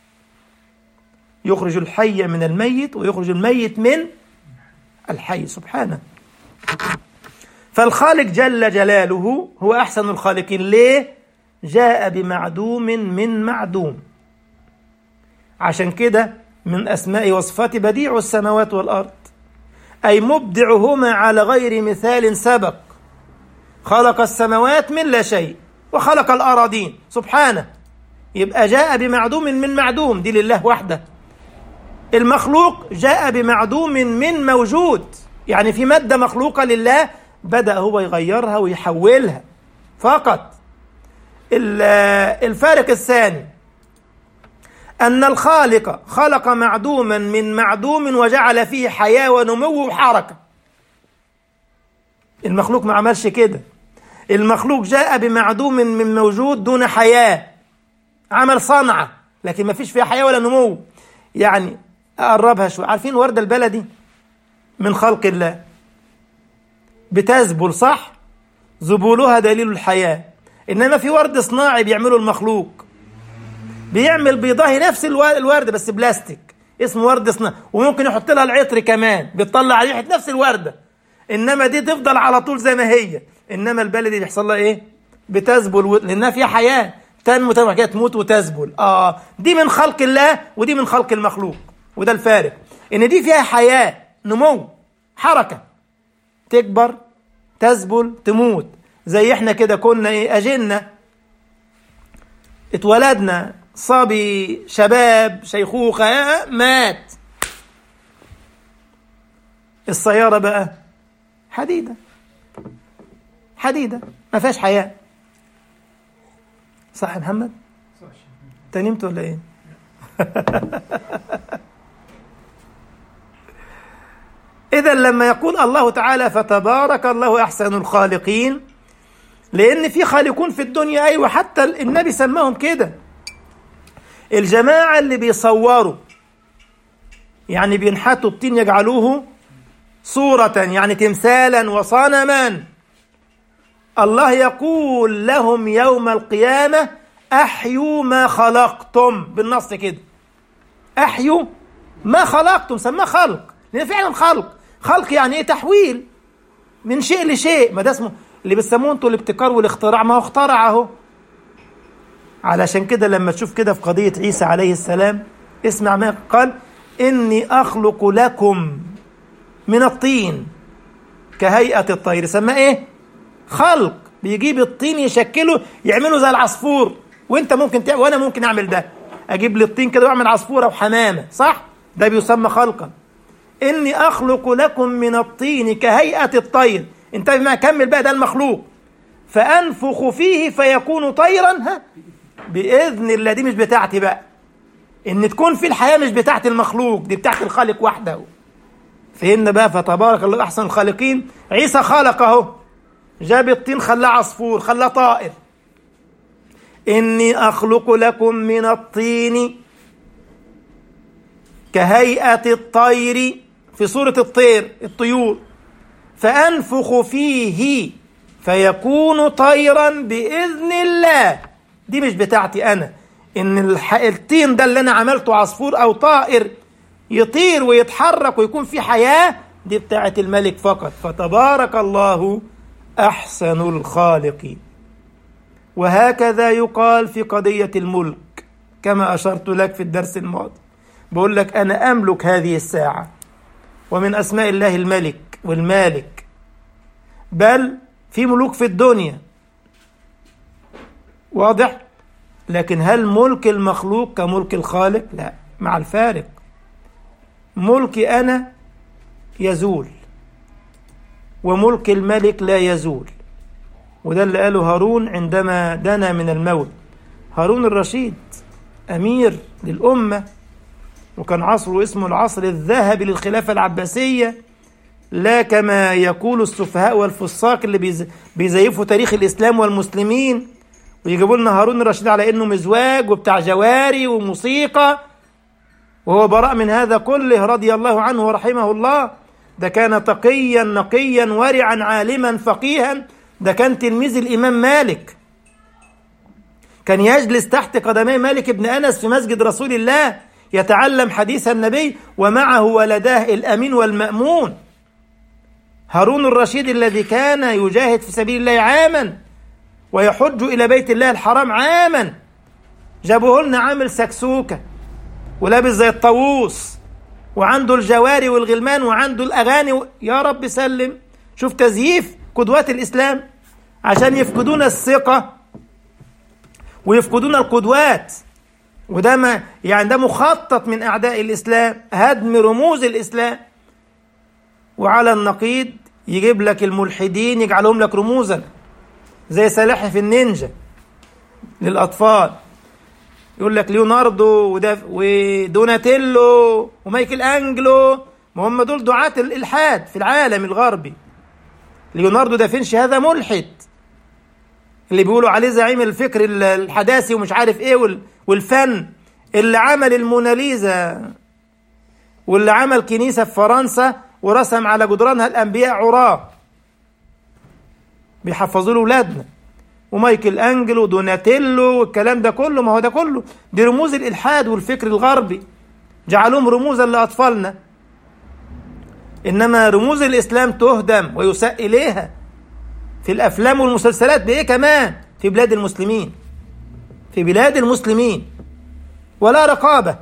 A: يخرج الحي من الميت ويخرج الميت من الحي سبحانه. فالخالق جل جلاله هو أحسن الخالقين. ليه؟ جاء بمعدوم من معدوم. عشان كده من أسماء وصفات بديع السماوات والأرض، أي مبدعهما على غير مثال سبق. خلق السماوات من لا شيء وخلق الأراضين سبحانه، يبقى جاء بمعدوم من معدوم، دي لله وحده. المخلوق جاء بمعدوم من موجود، يعني في مادة مخلوقة لله بدأ هو يغيرها ويحولها فقط. الفارق الثاني أن الخالق خلق معدوما من معدوم وجعل فيه حياة ونمو وحركة. المخلوق ما عملش كده، المخلوق جاء بمعدوم من موجود دون حياة، عمل صنعة لكن ما فيش فيها حياة ولا نمو. يعني أقربها شوي، عارفين وردة البلدي من خلق الله بتذبل، صح؟ ذبولها دليل الحياة. إنما في ورد صناعي بيعمله المخلوق، بيعمل بيضاهي نفس الوردة بس بلاستيك، اسمه ورد صناعي، وممكن يحط لها العطر كمان بتطلع ريحة نفس الوردة، إنما دي تفضل على طول زي ما هي. إنما البلدي بيحصل لها إيه؟ بتذبل، لأنها فيها حياة، تنمو كده، تموت وتذبل. دي من خلق الله ودي من خلق المخلوق، وده الفارق، إن دي فيها حياة، نمو، حركة، تكبر، تذبل، تموت. زي إحنا كده كنا إيه؟ أجلنا، اتولدنا، صبي، شباب، شيخوخة، مات. السيارة بقى حديدة، حديدة ما فيهاش حياة، صح يا محمد؟ انت نمت ولا ايه؟ إذا لما يقول الله تعالى فتبارك الله أحسن الخالقين، لأن في خالقون في الدنيا، أيوة، حتى النبي سماهم كده، الجماعة اللي بيصوروا، يعني بينحتوا الطين يجعلوه صورة، يعني تمثالا وصنما. الله يقول لهم يوم القيامة أحيوا ما خلقتم، بالنص كده، أحيوا ما خلقتم، سماه خلق، لأن فعلا خلق يعني إيه؟ تحويل من شيء لشيء. ما ده اسمه اللي بتسموه انتوا الابتكار والاختراع، ما هو اخترع اهو. علشان كده لما تشوف كده في قضية عيسى عليه السلام، اسمع ما قال: إني أخلق لكم من الطين كهيئة الطير. سماه ايه؟ خلق. بيجيب الطين يشكله يعمله زي العصفور، وانت ممكن وانا ممكن اعمل ده، اجيب لي الطين كده واعمل عصفورة وحمامة، صح؟ ده بيسمى خلقا. إني أخلق لكم من الطين كهيئة الطير. انت ما كمل بقى، ده المخلوق. فأنفخ فيه فيكون طيرا، بإذن الله. دي مش بتاعتي بقى، إن تكون في الحياة مش بتاعت المخلوق، دي بتاعت الخالق وحده. فهمنا بقى؟ فتبارك الله أحسن الخالقين. عيسى خلقه، جاب الطين خلاه عصفور، خلاه طائر. إني أخلق لكم من الطين كهيئة الطير، في صورة الطيور، فأنفخ فيه فيكون طيرا بإذن الله. دي مش بتاعتي أنا، إن الطين ده اللي أنا عملته عصفور أو طائر يطير ويتحرك ويكون فيه حياة، دي بتاعت الملك فقط. فتبارك الله أحسن الخالقين. وهكذا يقال في قضية الملك، كما أشرت لك في الدرس الماضي، بقول لك أنا أملك هذه الساعة، ومن أسماء الله الملك والمالك. بل في ملوك في الدنيا، واضح؟ لكن هل ملك المخلوق كملك الخالق؟ لا، مع الفارق. ملكي أنا يزول، وملك الملك لا يزول. وده اللي قاله هارون عندما دنا من الموت. هارون الرشيد أمير للأمة، وكان عصره اسمه العصر الذهبي للخلافة العباسية، لا كما يقول السفهاء والفساق اللي بيزيفوا تاريخ الإسلام والمسلمين ويجيبوا لنا هارون الرشيد على إنه مزواج وبتاع جواري وموسيقى، وهو براء من هذا كله رضي الله عنه ورحمه الله. ده كان تقيا نقيا ورعا عالما فقيها، ده كان تلميذ الإمام مالك، كان يجلس تحت قدمي مالك بن أنس في مسجد رسول الله يتعلم حديث النبي، ومعه ولداه الأمين والمأمون. هارون الرشيد الذي كان يجاهد في سبيل الله عاما ويحج إلى بيت الله الحرام عاما، جابوه لنا عامل سكسوكة ولابس زي الطاووس وعنده الجواري والغلمان وعنده الأغاني يا رب سلم. شوف تزييف قدوات الإسلام عشان يفقدون الثقة ويفقدون القدوات. وده ما يعني ده مخطط من أعداء الإسلام، هدم رموز الإسلام. وعلى النقيض يجيب لك الملحدين يجعلهم لك رموزا زي سلاحف النينجا للأطفال، يقول لك ليوناردو ودوناتيلو ومايكل أنجلو، ما هم دول دعاة الإلحاد في العالم الغربي. ليوناردو دافنشي هذا ملحد اللي بيقولوا عليه زعيم الفكر الحداثي ومش عارف ايه والفن، اللي عمل الموناليزا واللي عمل كنيسة في فرنسا ورسم على جدرانها الأنبياء عراة بيحفظوا له أولادنا. ومايكل أنجلو ودوناتيلو والكلام ده كله، ما هو ده كله دي رموز الإلحاد والفكر الغربي، جعلهم رموزا لأطفالنا. إنما رموز الإسلام تهدم ويساء إليها في الأفلام والمسلسلات بإيه كمان؟ في بلاد المسلمين، في بلاد المسلمين ولا رقابة.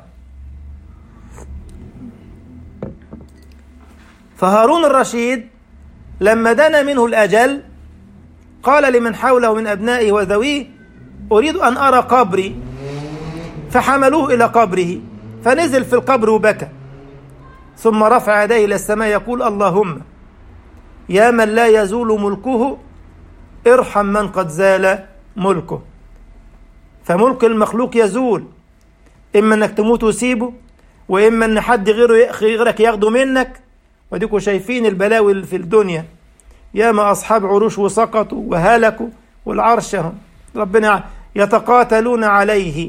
A: فهارون الرشيد لما دنا منه الأجل قال لمن حوله من أبنائه وذويه أريد أن أرى قبري، فحملوه إلى قبره فنزل في القبر وبكى، ثم رفع يديه إلى السماء يقول اللهم يا من لا يزول ملكه ارحم من قد زال ملكه. فملك المخلوق يزول، إما أنك تموت وسيبه، وإما أن حد غيرك ياخده منك. وديكوا شايفين البلاوي في الدنيا، ياما أصحاب عروش وسقطوا وهلكوا والعرشهم ربنا يتقاتلون عليه،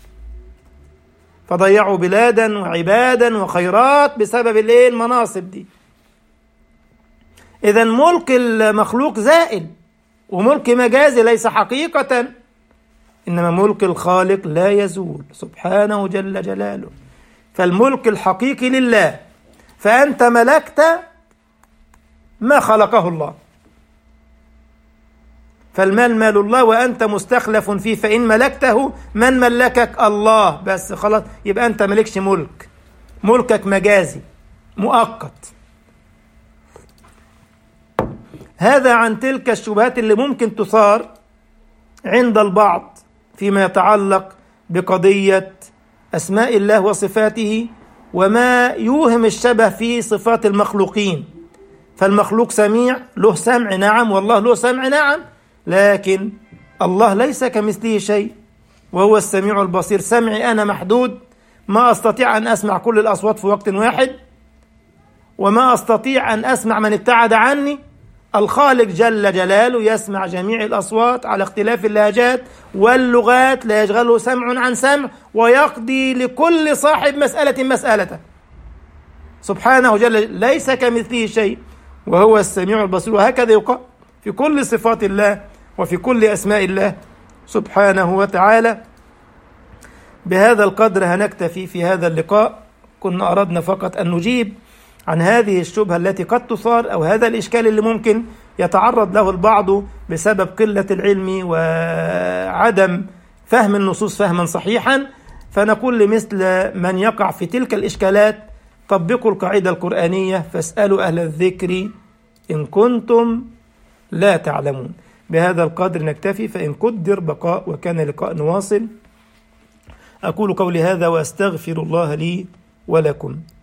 A: فضيعوا بلادا وعبادا وخيرات بسبب المناصب دي. إذن ملك المخلوق زائل، وملك مجازي ليس حقيقة، إنما ملك الخالق لا يزول سبحانه جل جلاله. فالملك الحقيقي لله، فأنت ملكت ما خلقه الله، فالمال مال الله وأنت مستخلف فيه، فإن ملكته من ملكك الله بس خلاص، يبقى أنت ملكش ملك، ملكك مجازي مؤقت. هذا عن تلك الشبهات اللي ممكن تثار عند البعض فيما يتعلق بقضية أسماء الله وصفاته وما يوهم الشبه في صفات المخلوقين. فالمخلوق سميع، له سمع نعم، والله له سمع نعم، لكن الله ليس كمثله شيء وهو السميع البصير. سمعي أنا محدود، ما أستطيع أن أسمع كل الأصوات في وقت واحد، وما أستطيع أن أسمع من ابتعد عني. الخالق جل جلاله يسمع جميع الأصوات على اختلاف اللهجات واللغات، لا يشغله سمع عن سمع، ويقضي لكل صاحب مسألة مسألته سبحانه جل، ليس كمثله شيء وهو السميع البصير. وهكذا يقال في كل صفات الله وفي كل أسماء الله سبحانه وتعالى. بهذا القدر هنكتفي في هذا اللقاء. كنا أردنا فقط أن نجيب عن هذه الشبهة التي قد تثار، أو هذا الإشكال اللي ممكن يتعرض له البعض بسبب قلة العلم وعدم فهم النصوص فهما صحيحا. فنقول لمثل من يقع في تلك الإشكالات طبقوا القاعدة القرآنية فاسألوا أهل الذكر إن كنتم لا تعلمون. بهذا القدر نكتفي، فإن قدر بقاء وكان لقاء نواصل. أقول قولي هذا وأستغفر الله لي ولكم.